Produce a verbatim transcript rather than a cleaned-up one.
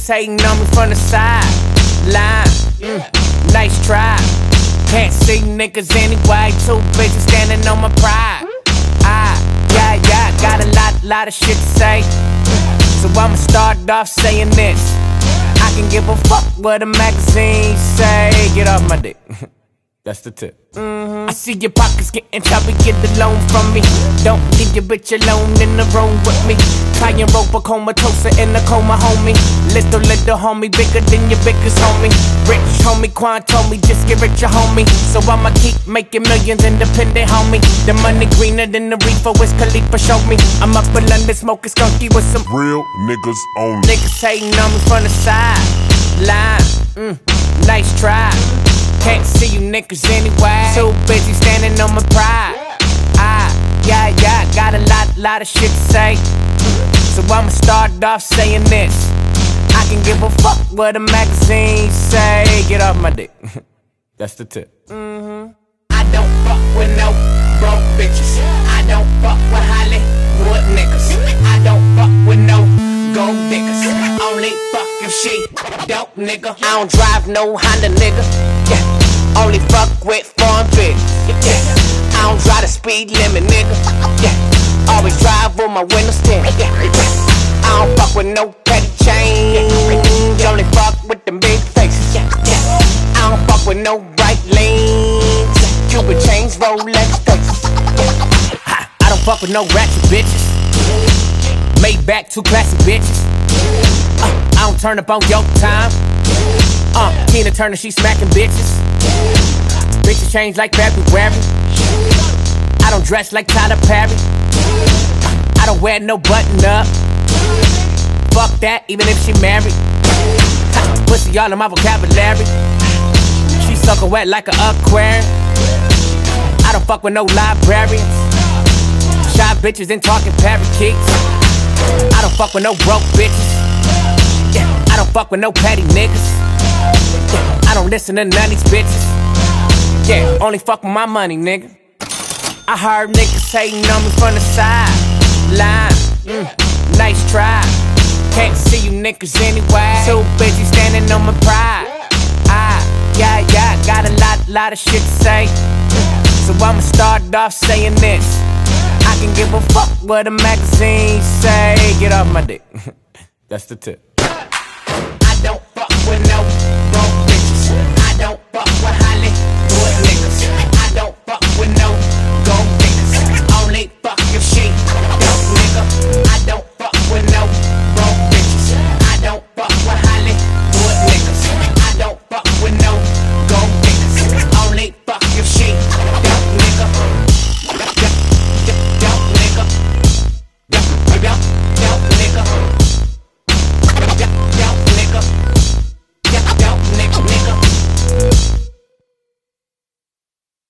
niggas hating on me from the side line. Mm, nice try. Can't see niggas anyway. Too busy standing on my pride. I, yeah, yeah, got a lot, lot of shit to say. So I'ma start off saying this. I can give a fuck what the magazines say. Get off my dick. That's the tip. Mm-hmm. I see your pockets getting choppy, get the loan from me. Don't leave your bitch alone in the room with me. Try and rope a comatose in the coma, homie. Little, little homie, bigger than your biggest homie. Rich homie, Quan told me, just get richer, homie. So I'ma keep making millions independent, homie. The money greener than the reefer, Wiz Khalifa showed me. I'm up in London smoking skunky with some real niggas only. Niggas hating on me from the side line. Mm, nice try. Can't see you niggas anyway. Too busy standing on my pride. I, yeah, yeah, got a lot, lot of shit to say. So I'ma start off saying this. I can give a fuck what the magazines say. Get off my dick. That's the tip. Mm-hmm. I don't fuck with no broke bitches. I don't fuck with Hollywood niggas. I don't fuck with no gold diggers. Only fuck if she dope, nigga. I don't drive no Honda, nigga. Yeah. Only fuck with farm bitch. Yeah. I don't drive the speed limit, nigga. Yeah. Always drive with my windows tinted. Yeah. I don't fuck with no petty change. Only fuck with them big faces. Yeah. Yeah. I don't fuck with no bright lanes. Cuban chains, Rolex faces. Yeah. I don't fuck with no ratchet bitches. Made back two classic bitches. Uh, I don't turn up on your time. Uh, Tina Turner, she smacking bitches. Bitches change like February. I don't dress like Tyler Perry. I don't wear no button up. Fuck that, even if she married. Pussy all in my vocabulary. She suckin' wet like an aquarium. I don't fuck with no librarians. Shy bitches ain't talking parakeets. I don't fuck with no broke bitches. Yeah, I don't fuck with no petty niggas. Yeah, I don't listen to none of these bitches. Yeah, only fuck with my money, nigga. I heard niggas hating on me from the side line. Mm, nice try. Can't see you niggas anyway. Too busy standing on my pride. I, yeah, yeah, got a lot, lot of shit to say. So I'ma start off saying this. I can give a fuck what the magazines say. Get off my dick. That's the tip. I don't fuck with no